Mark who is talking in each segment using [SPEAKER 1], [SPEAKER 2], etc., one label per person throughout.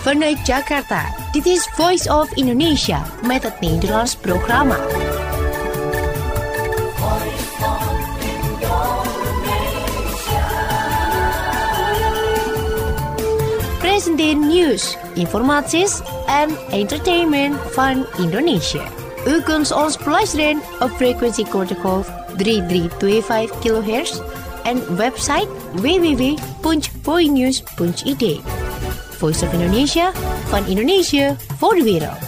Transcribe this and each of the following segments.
[SPEAKER 1] Vanuit Jakarta, dit is Voice of Indonesia met het Nederlands programma. Presenteer nieuws, informaties en entertainment van Indonesië. U kunt ons beluisteren op frequentie kortgolf 3325 kHz en website www.voinews.id. Voice of Indonesia, van Indonesië voor de wereld.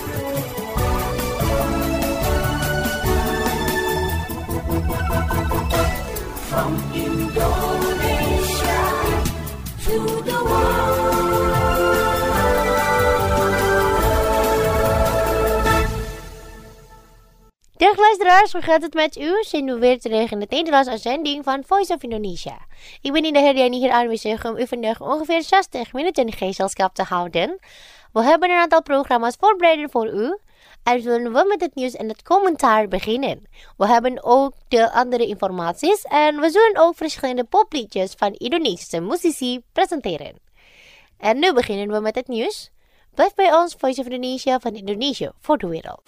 [SPEAKER 2] From Indonesia to the world.
[SPEAKER 3] Dag luisteraars, hoe gaat het met u? Zijn we weer terug in de Nederlandse uitzending van Voice of Indonesia. Ik ben in de herdenking hier aanwezig om u vandaag ongeveer 60 minuten gezelschap te houden. We hebben een aantal programma's voorbereid voor u. En zullen we met het nieuws en het commentaar beginnen. We hebben ook de andere informaties en we zullen ook verschillende popliedjes van Indonesische muzici presenteren. En nu beginnen we met het nieuws. Blijf bij ons, Voice of Indonesia van Indonesië voor de wereld.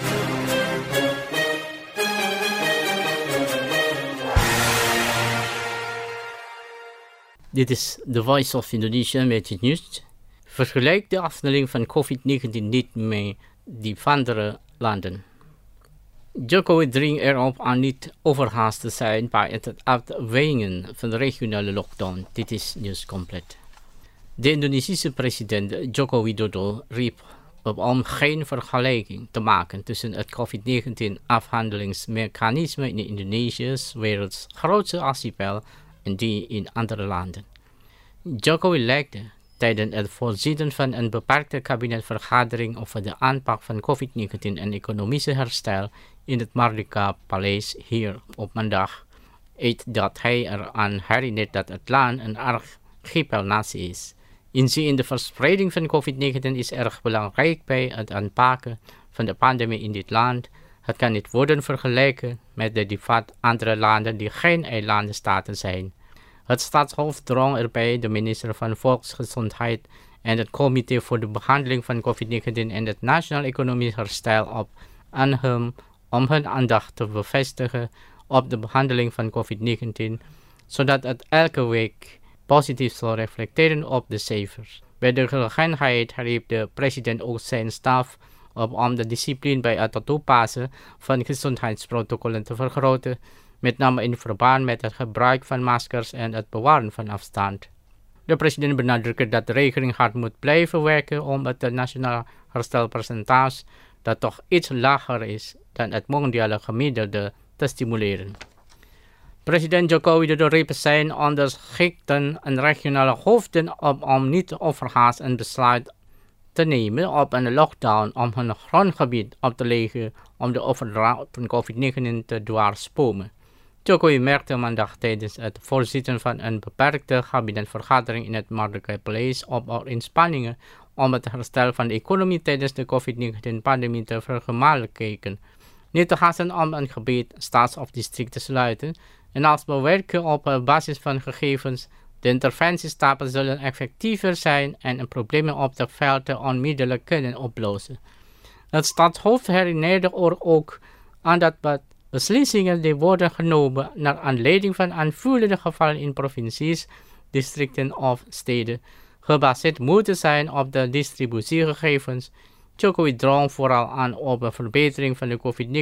[SPEAKER 4] Dit is The Voice of Indonesia met het nieuws. Vergelijk de afdeling van COVID-19 niet met die van andere landen. Jokowi dringt erop aan niet overhaast te zijn bij het afwegen van de regionale lockdown. Dit is nieuws compleet. De Indonesische president Joko Widodo riep op om geen vergelijking te maken tussen het COVID-19-afhandelingsmechanisme in Indonesië's werelds grootste archipel en die in andere landen. Jokowi legde tijdens het voorzitten van een beperkte kabinetvergadering over de aanpak van COVID-19 en economische herstel in het Merdeka Paleis hier op maandag uit dat hij eraan herinnert dat het land een archipelnatie is. Inzien de verspreiding van COVID-19 is erg belangrijk bij het aanpakken van de pandemie in dit land. Het kan niet worden vergeleken met de diverse andere landen die geen eilandenstaten zijn. Het staatshoofd drong erbij de minister van Volksgezondheid en het Comité voor de Behandeling van COVID-19 en het Nationaal Economisch Herstel op aan hem om hun aandacht te bevestigen op de behandeling van COVID-19, zodat het elke week positief zal reflecteren op de cijfers. Bij de gelegenheid riep de president ook zijn staf op om de discipline bij het toepassen van gezondheidsprotocollen te vergroten, met name in verband met het gebruik van maskers en het bewaren van afstand. De president benadrukte dat de regering hard moet blijven werken om het nationaal herstelpercentage, dat toch iets lager is dan het mondiale gemiddelde, te stimuleren. President Joko Widodo riep zijn onderschikten en regionale hoofden op om niet overhaast een besluit te nemen op een lockdown om hun grondgebied op te leggen om de overdracht van COVID-19 te dwarsbomen. Jokowi merkte maandag tijdens het voorzitten van een beperkte kabinetvergadering in het Merdeka Paleis op inspanningen om het herstel van de economie tijdens de COVID-19-pandemie te vergemakkelijken. Niet te haasten om een gebied, staats of district te sluiten en als we werken op basis van gegevens, de interventiestappen zullen effectiever zijn en problemen op de velden onmiddellijk kunnen oplossen. Het staatshoofd herinnerde ook aan dat beslissingen die worden genomen naar aanleiding van aanvullende gevallen in provincies, districten of steden gebaseerd moeten zijn op de distributiegegevens. Jokowi drong vooral aan op een verbetering van de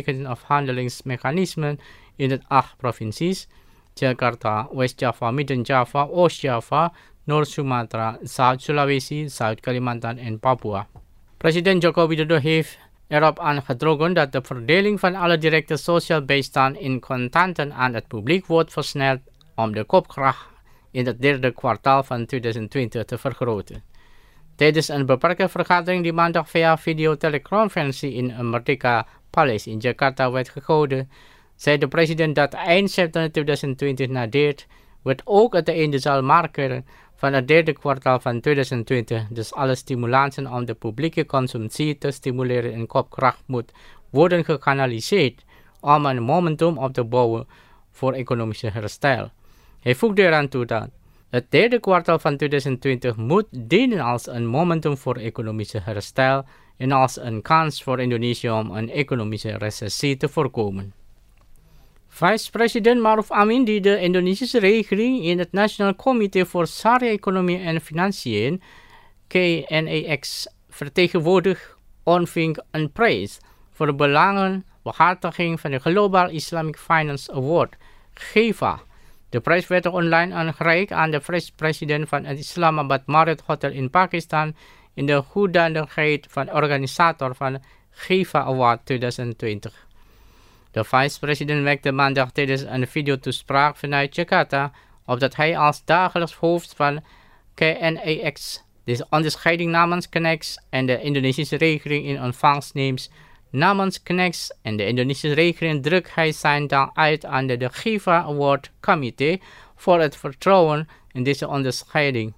[SPEAKER 4] COVID-19-afhandelingsmechanismen in de 8 provincies: Jakarta, West-Java, Midden-Java, Oost-Java, Noord-Sumatra, Zuid-Sulawesi, Zuid-Kalimantan en Papua. President Joko Widodo heeft erop aangedrongen dat de verdeling van alle directe sociale bijstand in contanten aan het publiek wordt versneld om de koopkracht in het derde kwartaal van 2020 te vergroten. Tijdens een beperkte vergadering die maandag via videoteleconferentie in een Merdeka Paleis in Jakarta werd gehouden, zei de president dat eind september 2020 nadeert, wat ook het einde zal markeren van het derde kwartaal van 2020. Dus alle stimulansen om de publieke consumptie te stimuleren en koopkracht moet worden gekanaliseerd om een momentum op te bouwen voor economische herstel. Hij voegde eraan toe dat Het derde kwartaal van 2020 moet dienen als een momentum voor economische herstel en als een kans voor Indonesië om een economische recessie te voorkomen. Vice-president Maruf Amin, die de Indonesische regering in het Nationaal Comité voor Syariah-Economie en Financiën, KNEX, vertegenwoordigt, ontving een prijs voor de belangenbehartiging van de Global Islamic Finance Award, GIFA. De prijs werd online aangereikt aan de vice-president van het Islamabad Marriott Hotel in Pakistan in de hoedanigheid van organisator van GIFA Award 2020. De vice-president merkte maandag tijdens een videotoespraak vanuit Jakarta op dat hij als dagelijks hoofd van KNEX deze onderscheiding namens KNEX en de Indonesische regering in ontvangst neemt. Namens KNEX en de Indonesische regering drukt hij zijn dank uit aan de GIFA Award Committee voor het vertrouwen in deze onderscheiding.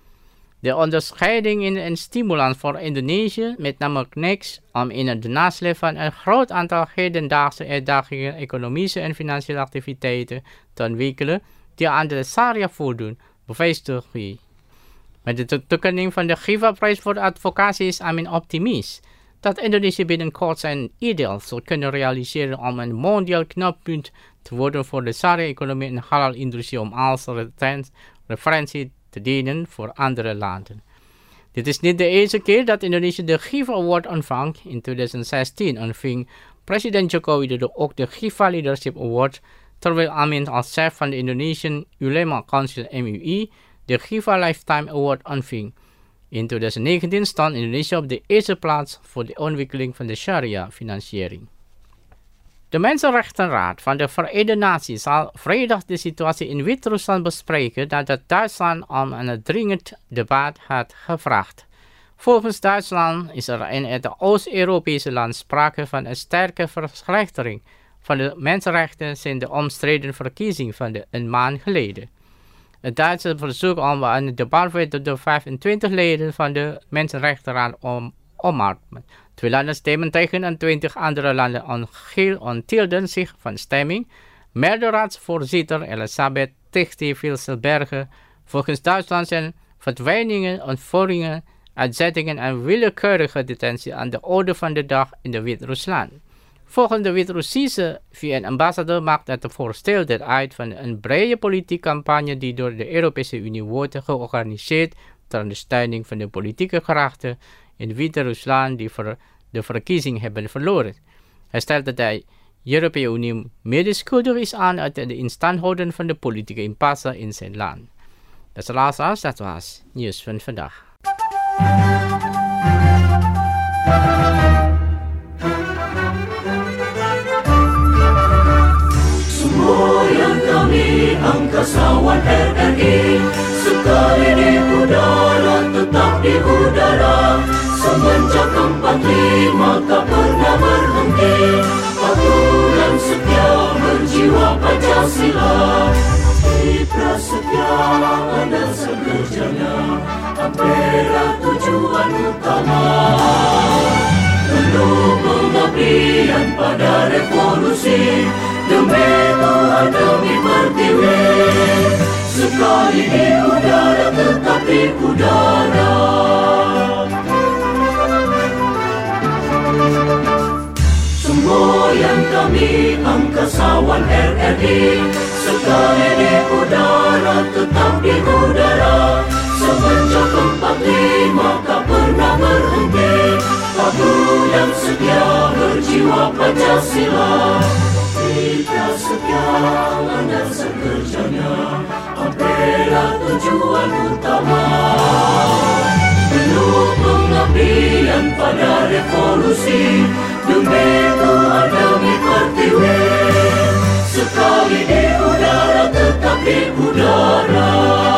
[SPEAKER 4] De onderscheiding is een stimulans voor Indonesië, met name KNEX, om in het nasleep van een groot aantal hedendaagse uitdagingen economische en financiële activiteiten te ontwikkelen die aan de Sharia voldoen, bevestigt hij. Met de toekenning van de GIFA-prijs voor advocatie is Amin optimist dat Indonesië binnenkort zijn ideaal zal kunnen realiseren om een mondiaal knoppunt te worden voor de Sharia-economie en halal-industrie om als referentie te dienen voor andere landen. Dit is niet de eerste keer dat Indonesië de GIFA Award ontvangt. In 2016 ontving president Joko Widodo ook de GIFA Leadership Award, terwijl Amin als chef van de Indonesian Ulema Council MUI de GIFA Lifetime Award ontving. In 2019 stond Indonesië op de eerste plaats voor de ontwikkeling van de Sharia-financiering. De Mensenrechtenraad van de Verenigde Naties zal vrijdag de situatie in Wit-Rusland bespreken nadat Duitsland om een dringend debat had gevraagd. Volgens Duitsland is er in het Oost-Europese land sprake van een sterke verslechtering van de mensenrechten sinds de omstreden verkiezing van een maand geleden. Het Duitse verzoek om een debat werd door de 25 leden van de Mensenrechtenraad omarmd. 2 landen stemmen tegen en 20 andere landen onthielden zich van stemming. Meerderheidsvoorzitter Elisabeth Tichti-Vilselberger. Volgens Duitsland zijn verdwijningen, ontvoeringen, uitzettingen en willekeurige detentie aan de orde van de dag in de Wit-Rusland. Volgens de Wit-Russische VN-ambassadeur maakt het voorstel deel uit van een brede politieke campagne die door de Europese Unie wordt georganiseerd ter ondersteuning van de politieke krachten in Wit-Rusland die de verkiezing hebben verloren. Hij stelt dat de Europese Unie medeschuldig is aan het instandhouden van de politieke impasse in zijn land. Dat was nieuws van vandaag.
[SPEAKER 2] Semboyan kami angkasawan RRI, sekali di udara tetap di udara. Semenjak 45 tak pernah berhenti, patuh dan setia berjiwa Pancasila. Citra setia ada sekerjanya, Ampera tujuan utama. Penuh pengabdian pada revolusi, demi Tuhan demi pertiwi. Sekali di udara tetap di udara. Semboyan kami angkasawan RRI, sekali di udara tetap di udara. Semenjak 45 tak pernah berhenti, patuh dan setia berjiwa Pancasila. Citra setia landasan kerjanya, Ampera tujuan utama. Penuh pengabdian pada revolusi, demi Tuhan demi pertiwi. Sekali di udara tetap di udara.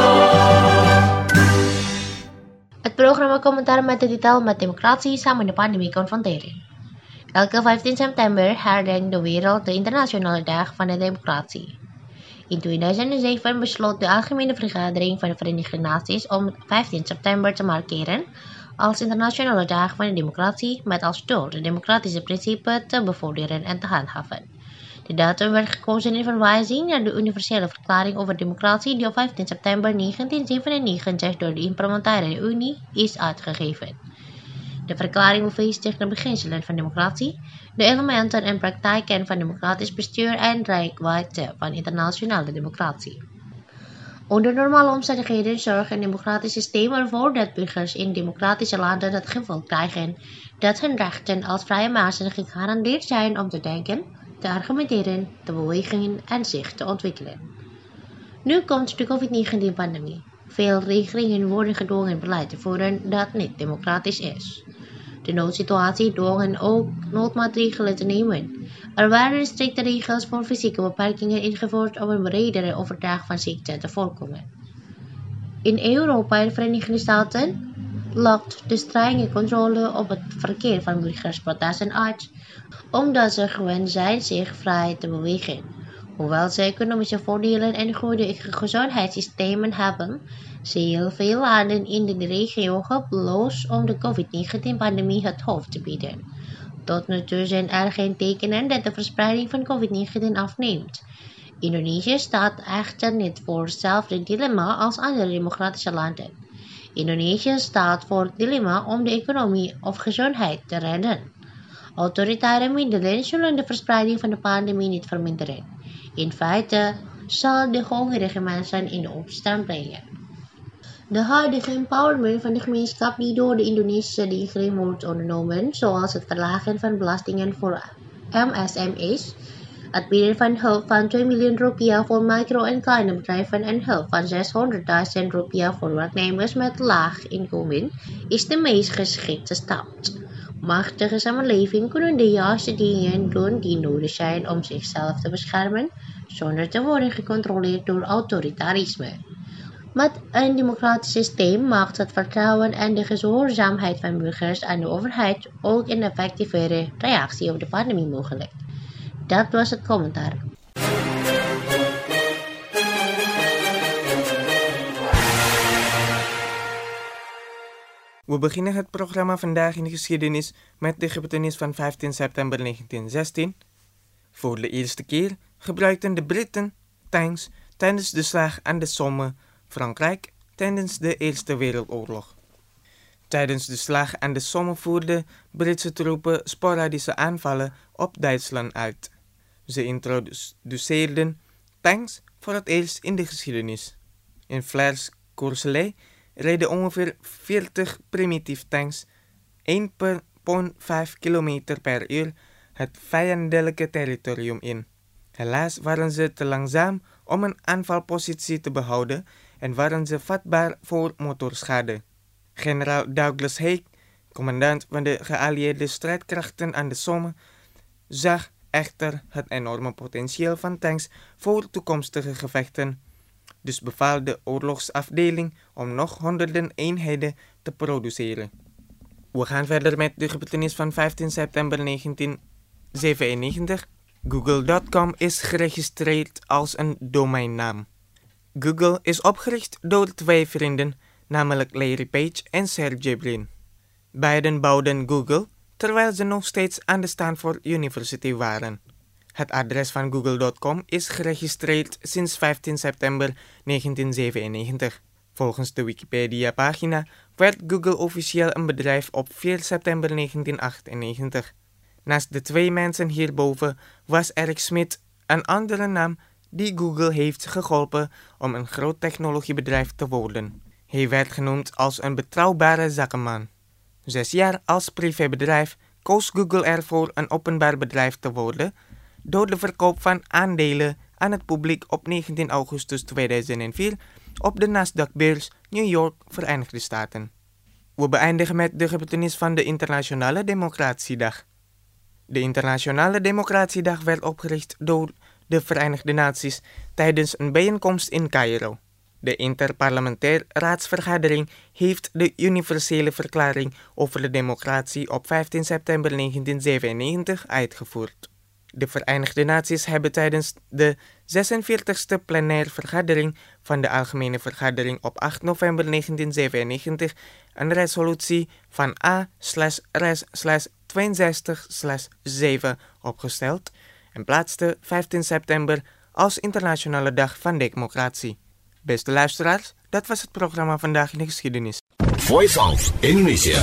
[SPEAKER 3] Het programma Commentaar met de titel Met democratie samen de pandemie confronteren. Elke 15 september herdenkt de wereld de internationale dag van de democratie. In 2007 besloot de Algemene Vergadering van de Verenigde Naties om 15 september te markeren als Internationale Dag van de Democratie met als doel de democratische principes te bevorderen en te handhaven. De datum werd gekozen in verwijzing naar de Universele Verklaring over Democratie die op 15 september 1997 door de Implementaire Unie is uitgegeven. De verklaring bevestigt de beginselen van democratie, de elementen en praktijken van democratisch bestuur en reikwijdte van internationale democratie. Onder normale omstandigheden zorgt een democratisch systeem ervoor dat burgers in democratische landen het gevoel krijgen dat hun rechten als vrije mensen gegarandeerd zijn om te denken, te argumenteren, te bewegen en zich te ontwikkelen. Nu komt de COVID-19-pandemie. Veel regeringen worden gedwongen beleid te voeren dat niet democratisch is. De noodsituatie dwongen ook noodmaatregelen te nemen. Er waren strikte regels voor fysieke beperkingen ingevoerd om een bredere overdracht van ziekte te voorkomen. In Europa en de Verenigde Staten lokt de strenge controle op het verkeer van burgers protesten uit, omdat ze gewend zijn zich vrij te bewegen. Hoewel ze economische voordelen en goede gezondheidssystemen hebben, zijn veel landen in de regio hopeloos om de COVID-19-pandemie het hoofd te bieden. Tot nu toe zijn er geen tekenen dat de verspreiding van COVID-19 afneemt. Indonesië staat echter niet voor hetzelfde dilemma als andere democratische landen. Indonesië staat voor het dilemma om de economie of gezondheid te redden. Autoritaire middelen zullen de verspreiding van de pandemie niet verminderen. In feite zal de hongerige mensen in de opstand brengen. De huidige empowerment van de gemeenschap die door de Indonesische regering wordt ondernomen, zoals het verlagen van belastingen voor MSME's, het bieden van hulp van 2 miljoen rupiah voor micro- en kleine bedrijven en hulp van 600.000 rupiah voor werknemers met laag inkomen, is de meest geschikte stap. Machtige samenleving kunnen de juiste dingen doen die nodig zijn om zichzelf te beschermen, zonder te worden gecontroleerd door autoritarisme. Met een democratisch systeem maakt het vertrouwen en de gehoorzaamheid van burgers aan de overheid ook een effectievere reactie op de pandemie mogelijk. Dat was het commentaar.
[SPEAKER 5] We beginnen het programma vandaag in de geschiedenis met de gebeurtenis van 15 september 1916. Voor de eerste keer gebruikten de Britten tanks tijdens de slag aan de Somme, Frankrijk, tijdens de Eerste Wereldoorlog. Tijdens de slag aan de Somme voerden Britse troepen sporadische aanvallen op Duitsland uit. Ze introduceerden tanks voor het eerst in de geschiedenis. In Vlers-Courceley reden ongeveer 40 primitief tanks 1,5 km per uur het vijandelijke territorium in. Helaas waren ze te langzaam om een aanvalpositie te behouden en waren ze vatbaar voor motorschade. Generaal Douglas Haig, commandant van de geallieerde strijdkrachten aan de Somme, zag echter het enorme potentieel van tanks voor toekomstige gevechten. Dus beval de oorlogsafdeling om nog honderden eenheden te produceren. We gaan verder met de gebeurtenis van 15 september 1997. Google.com is geregistreerd als een domeinnaam. Google is opgericht door 2 vrienden, namelijk Larry Page en Sergey Brin. Beiden bouwden Google, terwijl ze nog steeds aan de Stanford University waren. Het adres van Google.com is geregistreerd sinds 15 september 1997. Volgens de Wikipedia-pagina werd Google officieel een bedrijf op 4 september 1998. Naast de 2 mensen hierboven was Eric Schmidt een andere naam die Google heeft geholpen om een groot technologiebedrijf te worden. Hij werd genoemd als een betrouwbare zakenman. 6 jaar als privébedrijf koos Google ervoor een openbaar bedrijf te worden door de verkoop van aandelen aan het publiek op 19 augustus 2004 op de Nasdaq-beurs New York, Verenigde Staten. We beëindigen met de gebeurtenis van de Internationale Democratiedag. De Internationale Democratiedag werd opgericht door de Verenigde Naties tijdens een bijeenkomst in Cairo. De Interparlementaire Raadsvergadering heeft de Universele Verklaring over de Democratie op 15 september 1997 uitgevoerd. De Verenigde Naties hebben tijdens de 46e plenaire vergadering van de Algemene Vergadering op 8 november 1997 een resolutie van A/res/62/7 opgesteld en plaatste 15 september als Internationale Dag van Democratie. Beste luisteraars, dat was het programma Vandaag in de Geschiedenis.
[SPEAKER 6] Voice of Indonesia.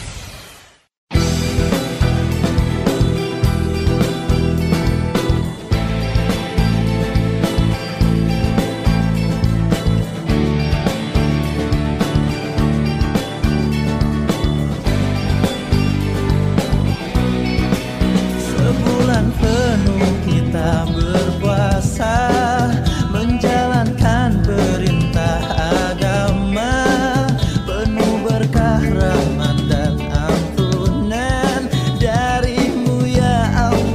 [SPEAKER 7] Sebulan penuh kita berpuasa, menjalankan perintah agama, penuh berkah rahmat dan ampunan darimu ya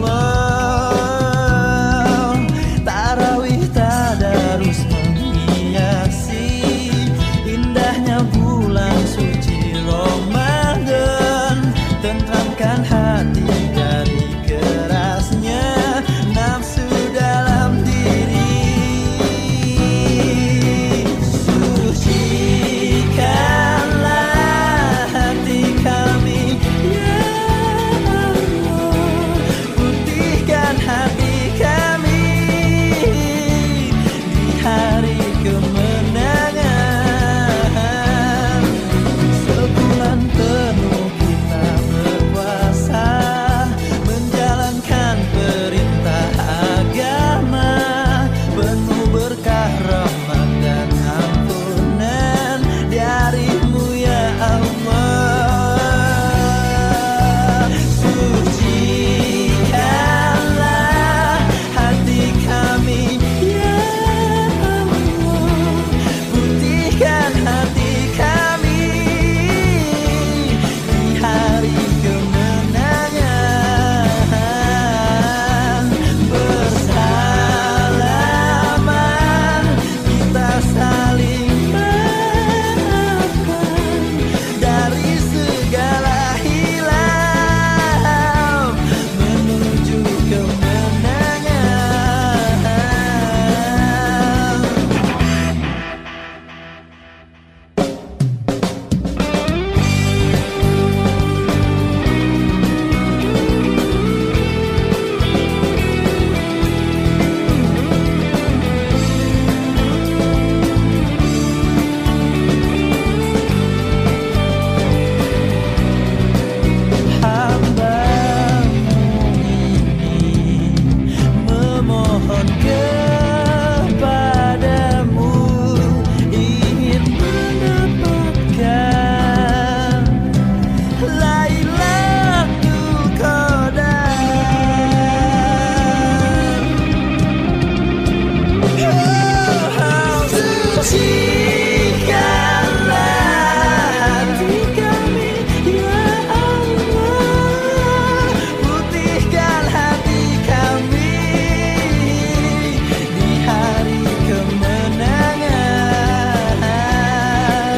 [SPEAKER 7] Allah. Tarawih tadarus menghiasi indahnya bulan suci Ramadan, tentramkan hati dari kerasnya nafsu dalam diri. Sucikanlah hati kami ya Allah, putihkan hati kami di hari kemenangan. Sebulan penuh kita berpuasa, menjalankan perintah agama, penuh berkah rahmat dan ampunan darimu ya Allah. Sucikanlah hati kami ya Allah, putihkan hati kami di hari kemenangan. Bersalaman kita saling maafkan dari segala hilang menuju kemenangan. Hamba-Mu ini memohon kepadamu, ingin mendapatkan Lailatul Qadar. Sucikanlah hati kami ya Allah, putihkan hati kami di hari kemenangan.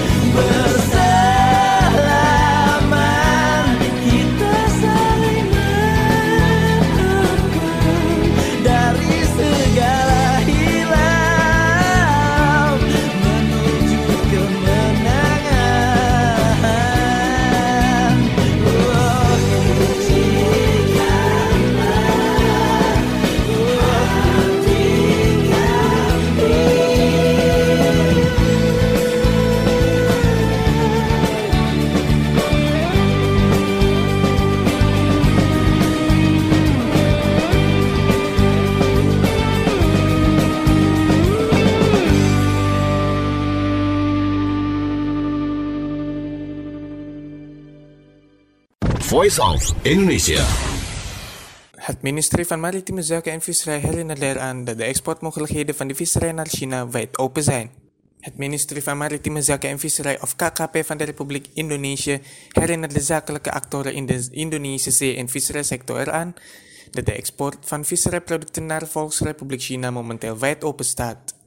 [SPEAKER 7] Bersalaman kita saling maafkan dari segala hilang menuju kemenangan. Oh, sucikanlah hati kami.
[SPEAKER 6] Voice of Indonesia.
[SPEAKER 5] Het ministerie van Maritieme Zaken en Visserij herinnert eraan dat de exportmogelijkheden van de visserij naar China wijd open zijn. Het ministerie van Maritieme Zaken en Visserij of KKP van de Republiek Indonesië herinnert de zakelijke actoren in de Indonesische zee- en visserijsector eraan dat de export van visserijproducten naar de Volksrepubliek China momenteel wijd open staat.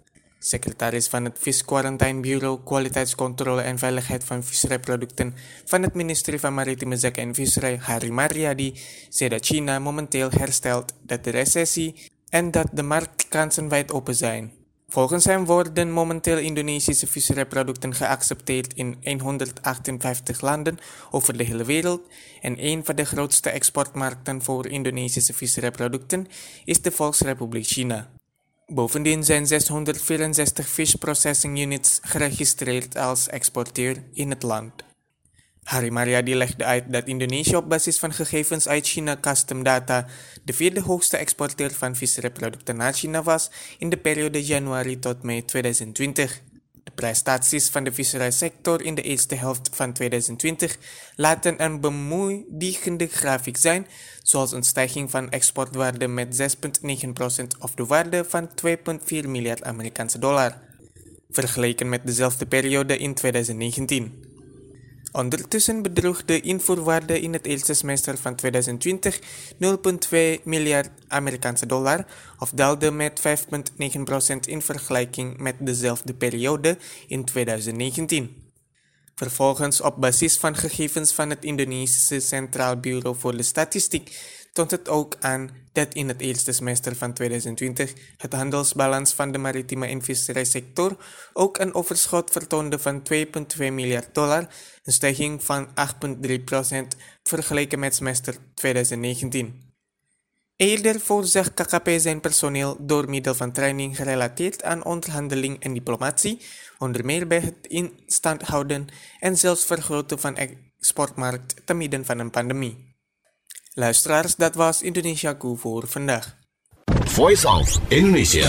[SPEAKER 5] Secretaris van het Fish Quarantine Bureau Kwaliteitscontrole en Veiligheid van Visserijproducten van het ministerie van Maritieme Zaken en Visserij, Hari Mariadi, zei dat China momenteel herstelt dat de recessie en dat de marktkansen wijd open zijn. Volgens hem worden momenteel Indonesische visserijproducten geaccepteerd in 158 landen over de hele wereld en een van de grootste exportmarkten voor Indonesische visserijproducten is de Volksrepubliek China. Bovendien zijn 664 fish processing units geregistreerd als exporteur in het land. Hari Mariadi legde uit dat Indonesië op basis van gegevens uit China Custom Data de vierde hoogste exporteur van visserijproducten naar China was in de periode Januari tot mei 2020. De prestaties van de visserijsector in de eerste helft van 2020 laten een bemoedigende grafiek zijn, zoals een stijging van exportwaarde met 6,9% of de waarde van 2,4 miljard Amerikaanse dollar, vergeleken met dezelfde periode in 2019. Ondertussen bedroeg de invoerwaarde in het eerste semester van 2020 0,2 miljard Amerikaanse dollar, of daalde met 5,9% in vergelijking met dezelfde periode in 2019. Vervolgens, op basis van gegevens van het Indonesische Centraal Bureau voor de Statistiek, toont het ook aan dat in het eerste semester van 2020 het handelsbalans van de maritieme en visserijsector ook een overschot vertoonde van 2,2 miljard dollar, een stijging van 8,3% vergeleken met semester 2019. Eerder voorzag KKP zijn personeel door middel van training gerelateerd aan onderhandeling en diplomatie, onder meer bij het in stand houden en zelfs vergroten van exportmarkt te midden van een pandemie. Luisteraars, dat was Indonesiaku voor vandaag.
[SPEAKER 6] Voice of Indonesia.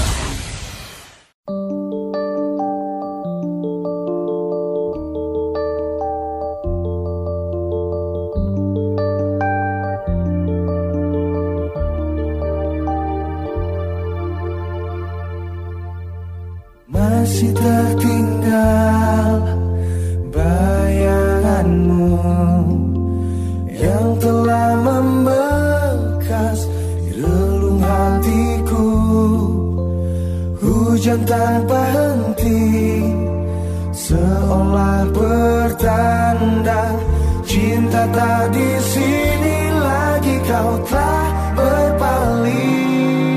[SPEAKER 7] Masih tertinggal bayanganmu yang telah membekas di relung hatiku. Hujan tanpa henti seolah bertanda cinta tak di sini lagi, kau telah berpaling.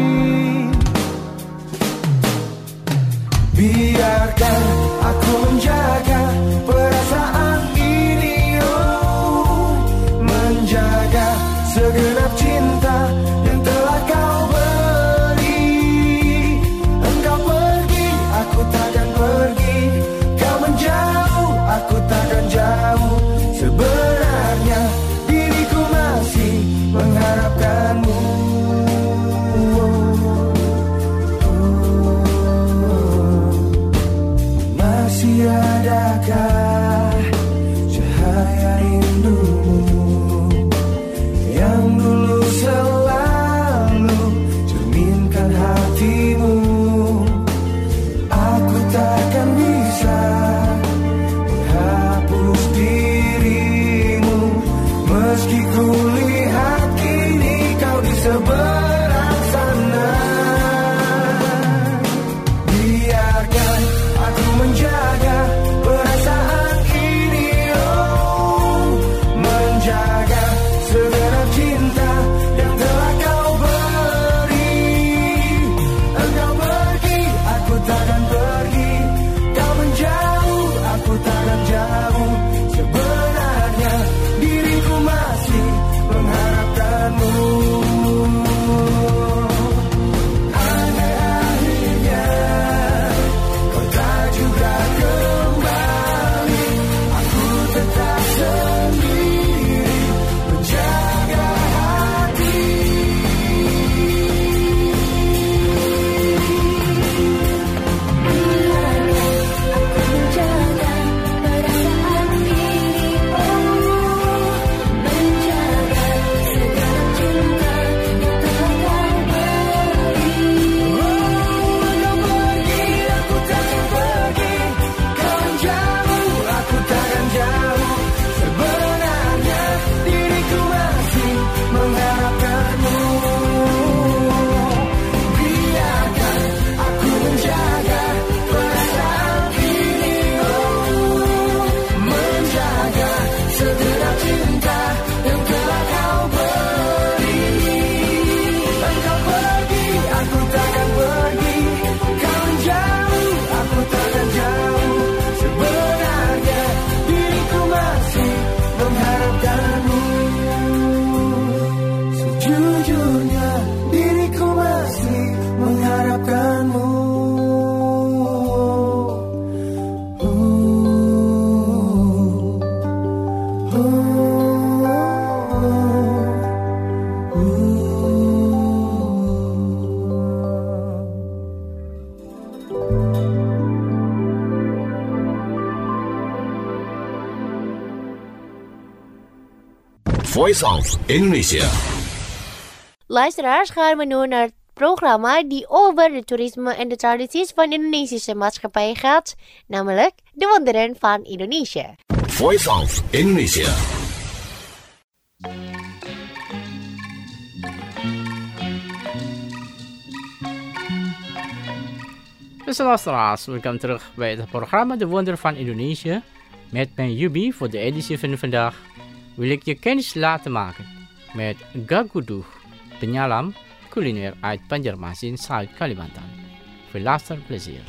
[SPEAKER 7] Biarkan aku menjaga perasaan ini, oh, menjaga segenap cinta yang telah kau beri. Engkau pergi, aku takkan pergi. Kau menjauh, aku takkan jauh. Sebenarnya diriku masih mengharapkan
[SPEAKER 6] Voice of Indonesia.
[SPEAKER 3] Luisteraars, gaan we nu naar het programma die over de toerisme en de tradities van de Indonesische maatschappij gaat, namelijk De Wonderen van Indonesië.
[SPEAKER 6] Voice of Indonesia.
[SPEAKER 4] Beste luisteraars, welkom terug bij het programma De Wonderen van Indonesië. Met mijn Yubi voor de editie van vandaag wil ik je kennis laten maken met Gaguduh Penyalam, culinair uit Banjarmasin, Zuid-Kalimantan. Veel luisterplezier.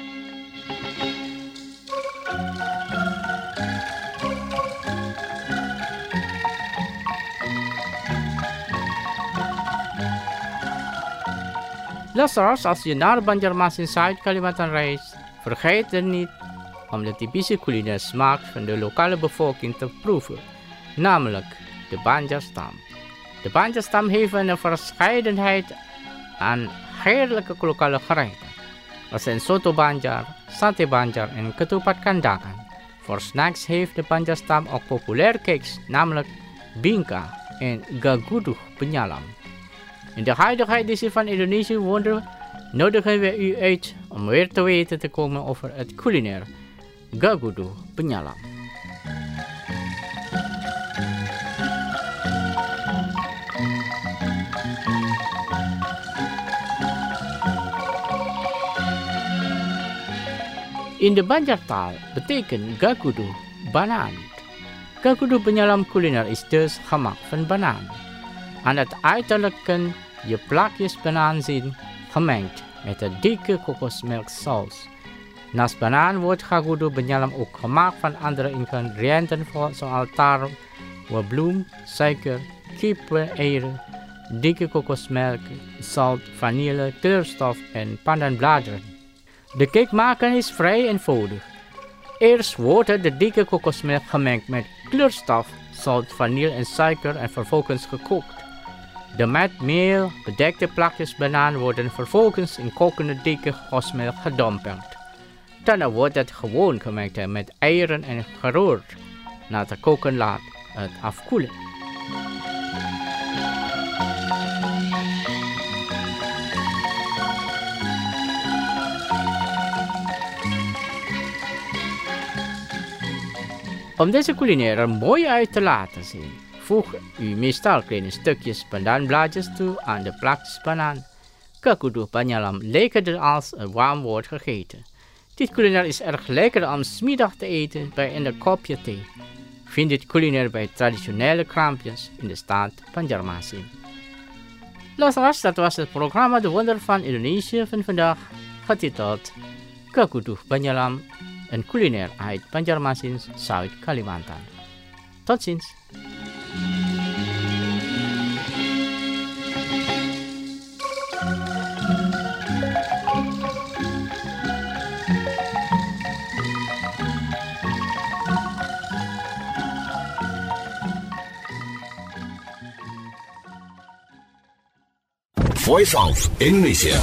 [SPEAKER 4] Luisteraars, als je naar Banjarmasin, Zuid-Kalimantan reist, vergeet er niet om de typische culinaire smaak van de lokale bevolking te proeven, namelijk de Banjarstam. De Banjarstam heeft een verscheidenheid aan heerlijke lokale gerechten. Er zijn soto Banjar, sate Banjar en ketupat kandakan. Voor snacks heeft de Banjarstam ook populaire cakes, namelijk bingka en Gaguduh Penyalam. In de huidige editie van Indonesië Wonderen nodigen we u uit om weer te weten te komen over het culinair Gaguduh Penyalam. In de Banjartaal betekent Gaguduh banaan. Gaguduh Penyalam culinair is dus gemaakt van banaan. Aan het uiterlijk kun je plakjes banaan zien gemengd met een dikke kokosmelksaus. Naast banaan wordt Gaguduh Penyalam ook gemaakt van andere ingrediënten zoals tarwe, bloem, suiker, kip-eieren, dikke kokosmelk, zout, vanille, kleurstof en pandanbladeren. De cake maken is vrij eenvoudig. Eerst wordt de dikke kokosmelk gemengd met kleurstof, zout, vanille en suiker en vervolgens gekookt. De met meel bedekte plakjes banaan worden vervolgens in kokende dikke kokosmelk gedompeld. Daarna wordt het gewoon gemengd met eieren en geroerd. Na te koken laat het afkoelen. Om deze culinaire er mooi uit te laten zien, voeg u meestal kleine stukjes banaanblaadjes toe aan de plakjes banaan. Gaguduh Penyalam lekkerder als er warm wordt gegeten. Dit culinair is erg lekker om 's middag te eten bij een kopje thee. Vind dit culinair bij traditionele kraampjes in de stad Banjarmasin. Luisteraars, dat was het programma De Wonder van Indonesië van vandaag, getiteld Gaguduh Penyalam, een culinair uit Banjarmasin, Zuid-Kalimantan. Tot ziens.
[SPEAKER 6] Voice of Indonesia.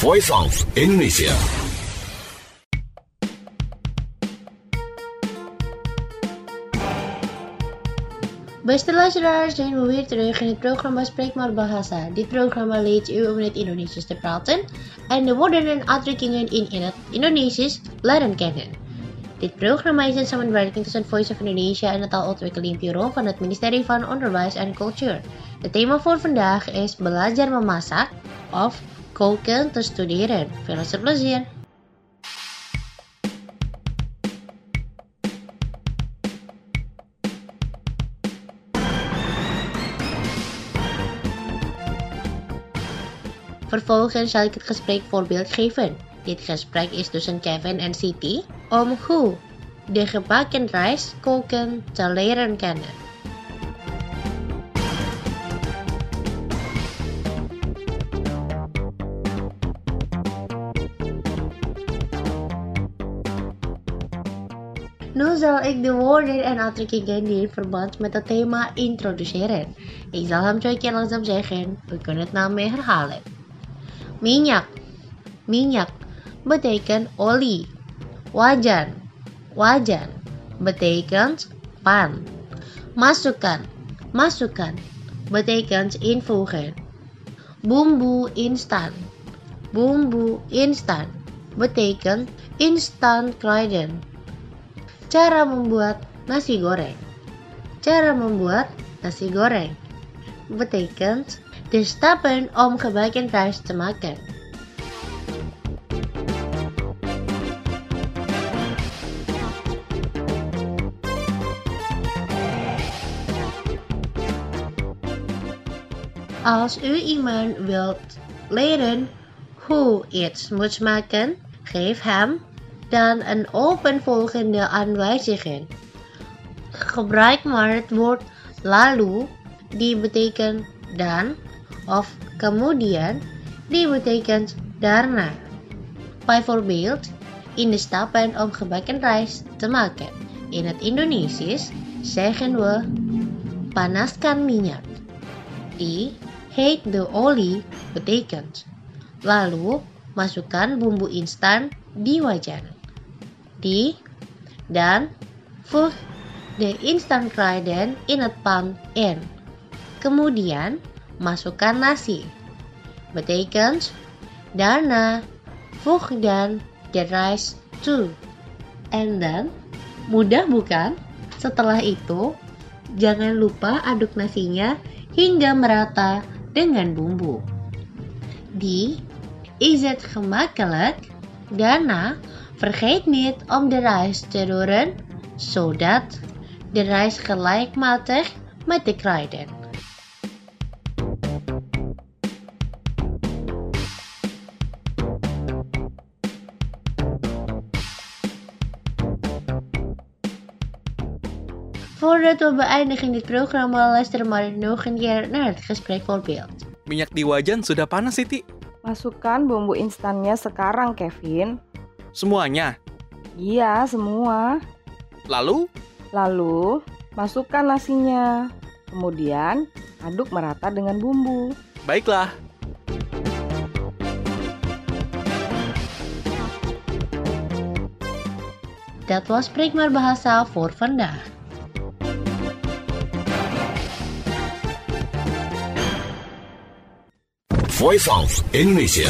[SPEAKER 6] Voice of Indonesia.
[SPEAKER 3] Beste luisteraars, zijn we weer terug in het programma Spreek maar Bahasa. Dit programma leert u om in het Indonesisch te praten en de woorden en uitdrukkingen in het Indonesisch leren kennen. Dit programma is een samenwerking tussen Voice of Indonesia en het taalontwikkelingsbureau van het ministerie van Onderwijs en Cultuur. Het thema voor vandaag is belajar memasak of koken te studeren. Veel plezier! Vervolgens zal ik het gesprek voorbeeld geven. Dit gesprek is tussen Kevin en Siti om hoe de gebakken rijst koken te leren kennen. Nu zal ik de woorden en uitdrukkingen die in verband met het thema introduceren. Ik zal hem 2 keer langzaam zeggen. We kunnen het nou mee herhalen. Minyak. Minyak betekent olie. Wajan. Wajan betekent pan. Masukkan. Masukkan betekent invoegen. Bumbu instan. Bumbu instan betekent instan kruiden. Cara membuat nasi goreng. Cara membuat nasi goreng betekent de stappen om gebakken rijst te maken. Als u iemand wilt leren hoe iets moet maken, geef hem dan een opeenvolgende aanwijzingen. Gebruik maar het woord lalu, die betekent dan, of kemudian, die betekent daarna. Bijvoorbeeld, in de stappen om gebakken rijst te maken. In het Indonesisch zeggen we panaskan minyak. Die heet olie betekent. Lalu masukkan bumbu instan di wajan. Die, dan voeg de instan kruiden in het pan in. Kemudian masukkan nasi. Betekent daarna voeg dan de rijst toe. En dan, mudah bukan? Setelah itu, jangan lupa aduk nasinya hingga merata dengan bumbu. Die is het gemakkelijk. Daarna vergeet niet om de rijst te roeren, zodat de rijst gelijkmatig met de kruiden. Voordat we beëindigen dit programma, luisteren maar nog een keer naar het gesprek voorbeeld.
[SPEAKER 8] Minyak di wajan sudah panas, Siti.
[SPEAKER 9] Masukkan bumbu instannya sekarang, Kevin.
[SPEAKER 8] Semuanya?
[SPEAKER 9] Iya, semua.
[SPEAKER 8] Lalu?
[SPEAKER 9] Lalu, masukkan nasinya. Kemudian, aduk merata dengan bumbu.
[SPEAKER 8] Baiklah.
[SPEAKER 3] Dat was Spreek maar Bahasa voor vandaag.
[SPEAKER 6] Voice of Indonesia.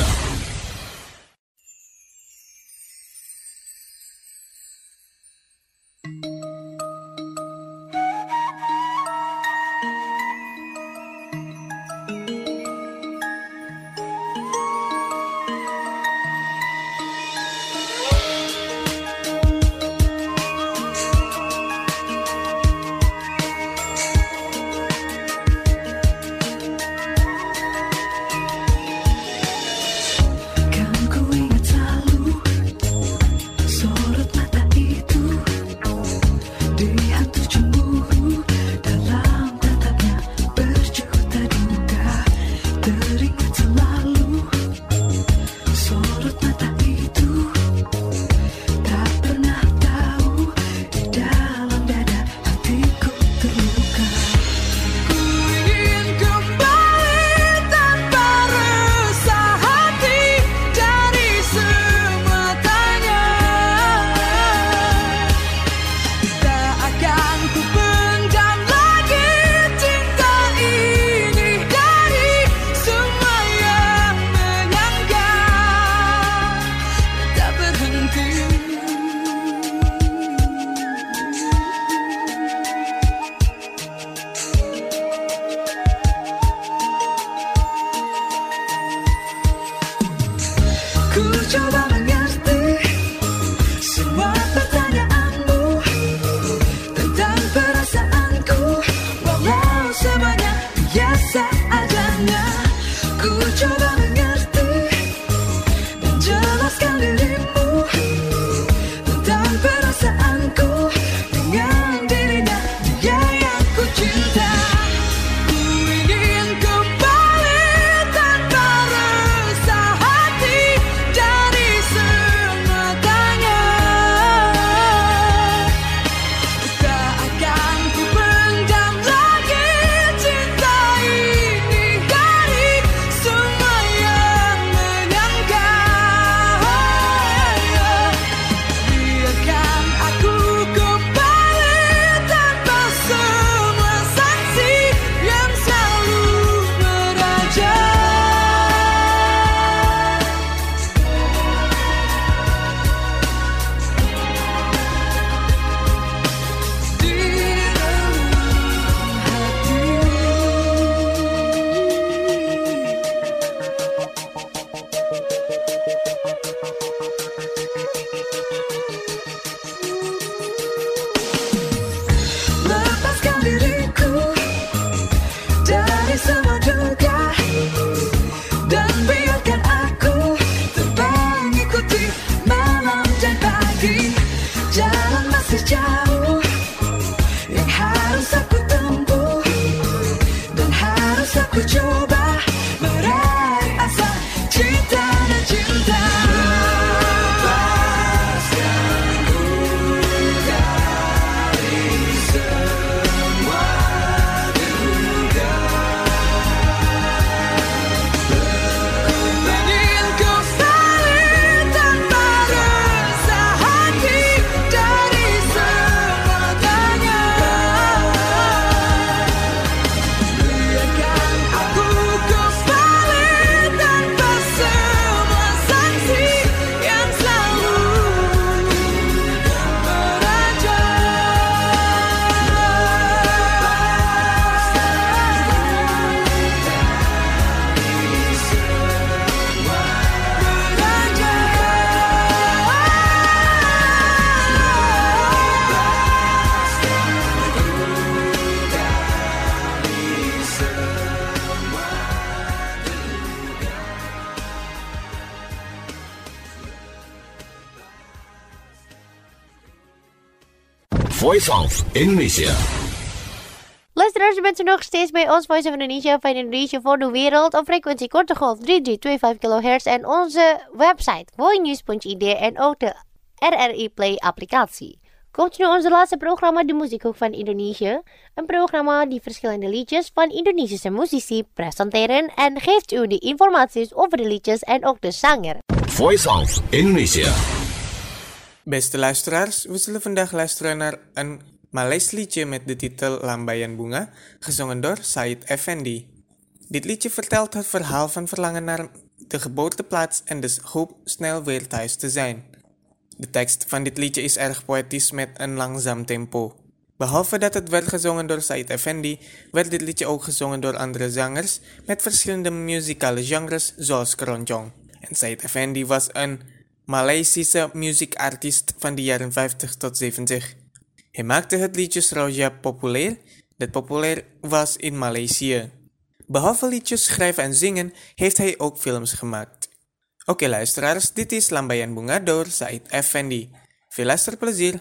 [SPEAKER 6] Voice of Indonesia.
[SPEAKER 3] Luisteraars, u bent er nog steeds bij ons Voice of Indonesia van Indonesia voor de wereld op frequentie korte golf 3325 kHz en onze website voinews.id en ook de RRI Play applicatie. Komt nu onze laatste programma, de Muziekhoek van Indonesië. Een programma die verschillende liedjes van Indonesische muzici presenteren en geeft u de informaties over de liedjes en ook de zanger.
[SPEAKER 6] Voice of Indonesia.
[SPEAKER 5] Beste luisteraars, we zullen vandaag luisteren naar een Maleis liedje met de titel Lambaian Bunga, gezongen door Said Effendi. Dit liedje vertelt het verhaal van verlangen naar de geboorteplaats en dus hoop snel weer thuis te zijn. De tekst van dit liedje is erg poëtisch met een langzaam tempo. Behalve dat het werd gezongen door Said Effendi, werd dit liedje ook gezongen door andere zangers met verschillende muzikale genres zoals keroncong. En Said Effendi was een Maleisische muziekartiest van de jaren 50 tot 70. Hij maakte het liedje Sroja populair, dat populair was in Maleisië. Behalve liedjes schrijven en zingen, heeft hij ook films gemaakt. Oké luisteraars, dit is Lambaian Bunga door Said Effendi. Veel luisterplezier!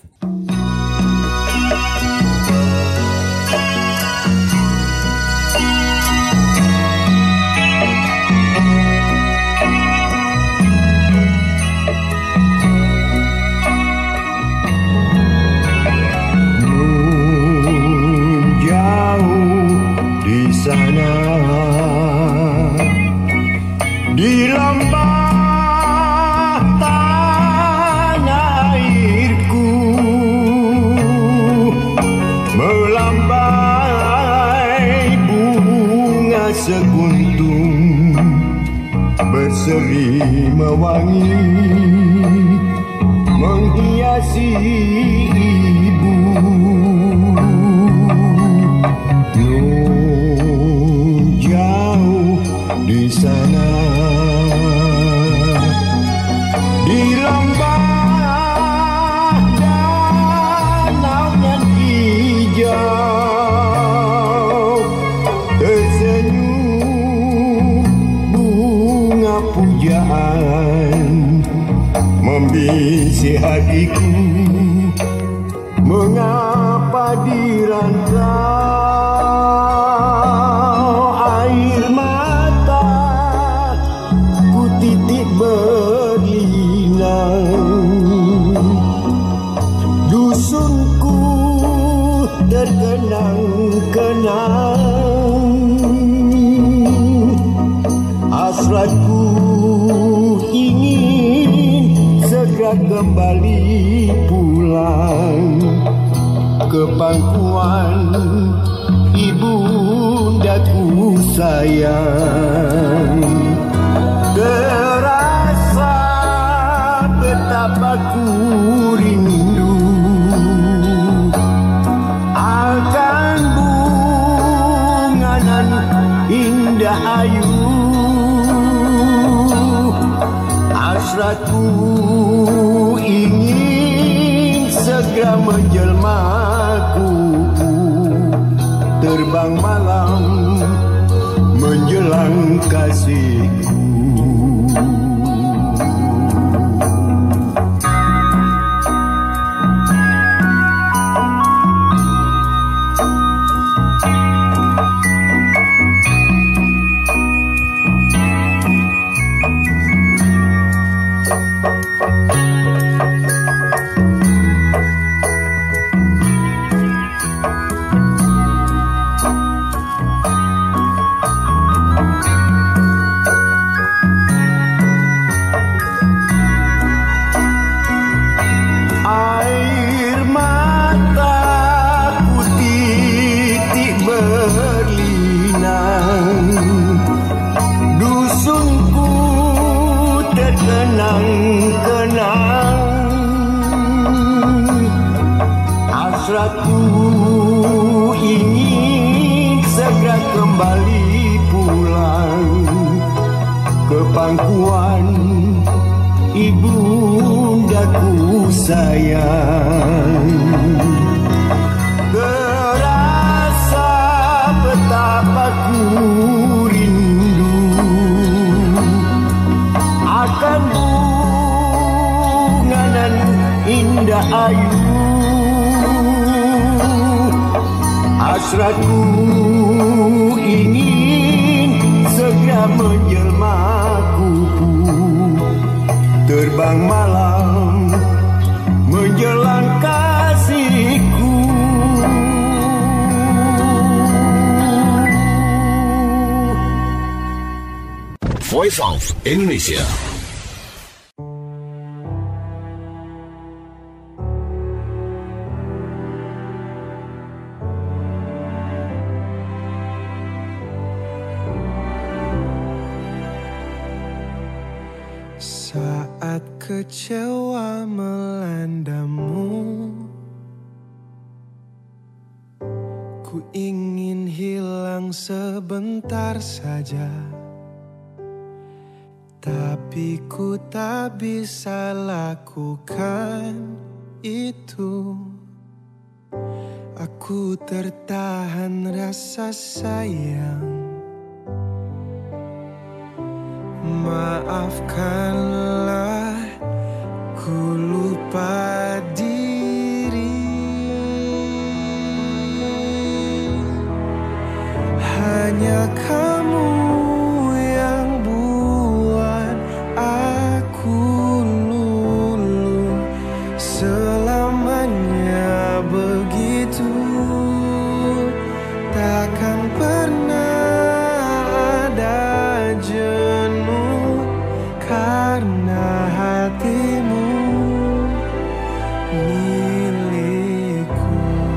[SPEAKER 7] Sana di lembah tanah airku melambai bunga sekuntum berseri mewangi menghiasi ibu. Di sana di lembah danau yang hijau tersenyum bunga pujaan membisik hatiku mengapa dirantau air mata titik berlinang dusunku terkenang-kenang hasratku ingin segera kembali pulang ke pangkuan ibundaku sayang. Terasa betapa ku rindu akan bunga nan indah ayu. Hasratku ingin segera menjelma kupu terbang malam menjelang kasihku. Hasratku ingin segera kembali pulang ke pangkuan ibundaku sayang. Terasa betapa ku rindu akan bunga nan indah ayu. Hasratku ingin segera menjelma kupu, terbang malam menjelang kasihku.
[SPEAKER 6] Voice of Indonesia.
[SPEAKER 10] Saat kecewa melandamu, ku ingin hilang sebentar saja, tapi ku tak bisa lakukan itu. Aku tertahan rasa sayang. Maafkanlah, ku lupa diri. Hanya kamu yang buat aku luluh. Selamanya begitu, takkan pernah ada jenuh karena hatimu milikku.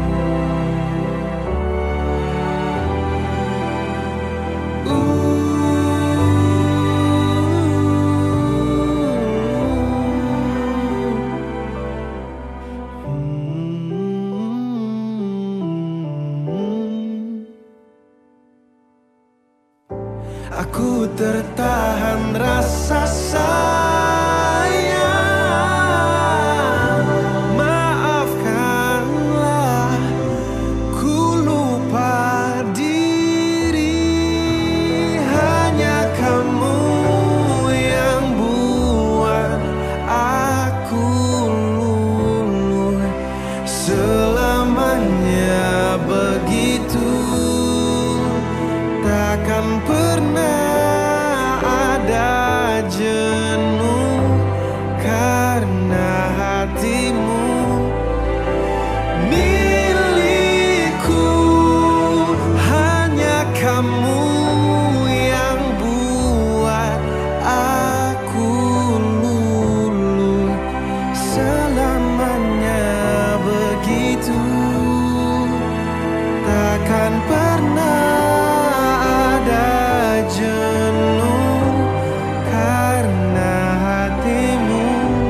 [SPEAKER 10] Aku tertahan rasa sayang. Maafkanlah, ku lupa diri. Hanya kamu yang buat aku luluh. Selamanya begitu, takkan pernah ada jenuh karena hatimu milikku. Hanya kamu yang buat aku luluh. Selamanya begitu, takkan pernah jenuh karena hatimu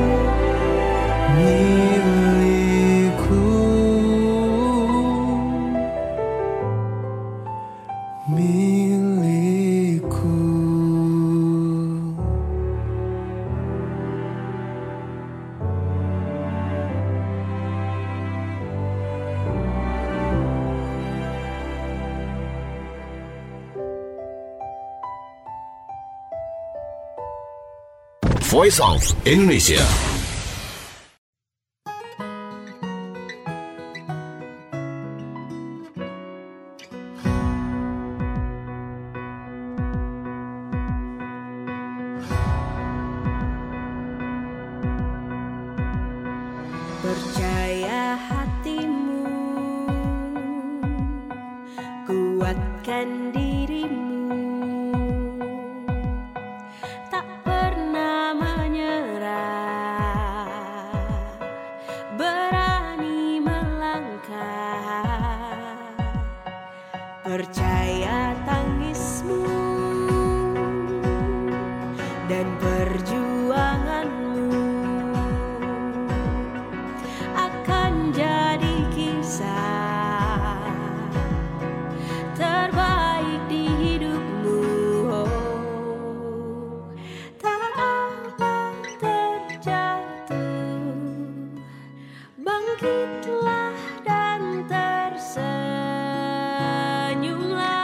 [SPEAKER 10] milikku, milikku.
[SPEAKER 6] Voice of Indonesia.
[SPEAKER 11] Percaya hatimu, kuatkan dirimu, tak pernah menyerah, berani melangkah. Percaya tangismu dan perjuanganmu akan jadi kisah terbaik di hidupmu. Tak apa terjatuh, bangkitlah dan tersenyumlah.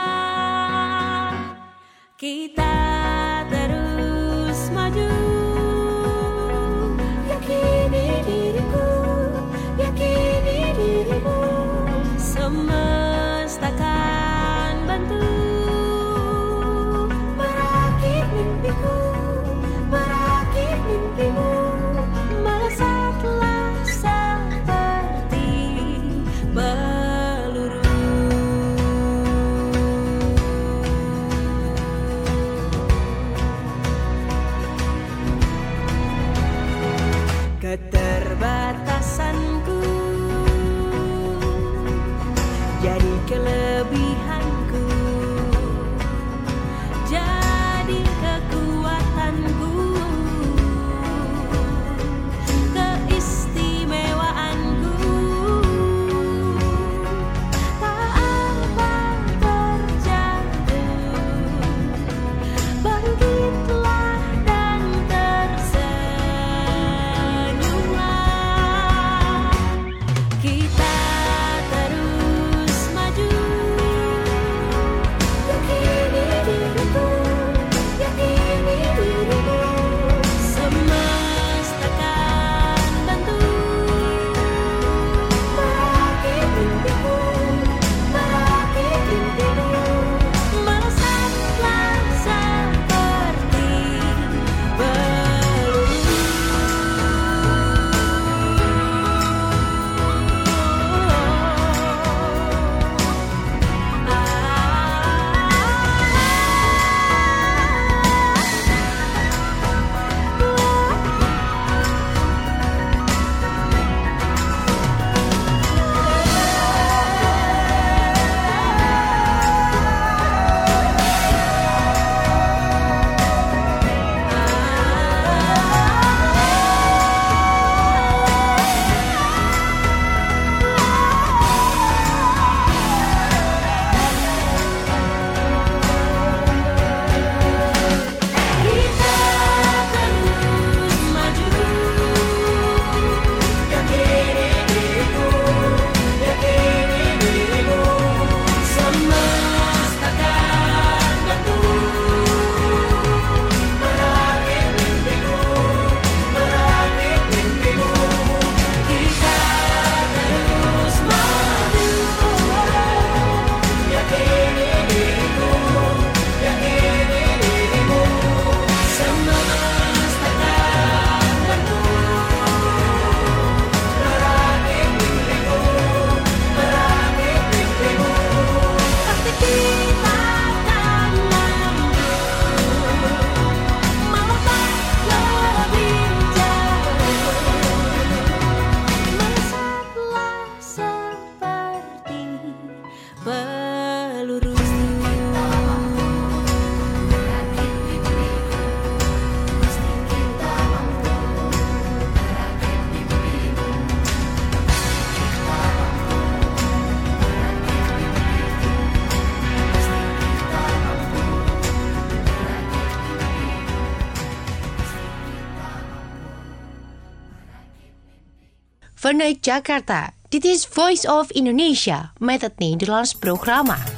[SPEAKER 11] peluru.
[SPEAKER 1] Vanuit Jakarta, dit is Voice of Indonesia met het Nederlands programma.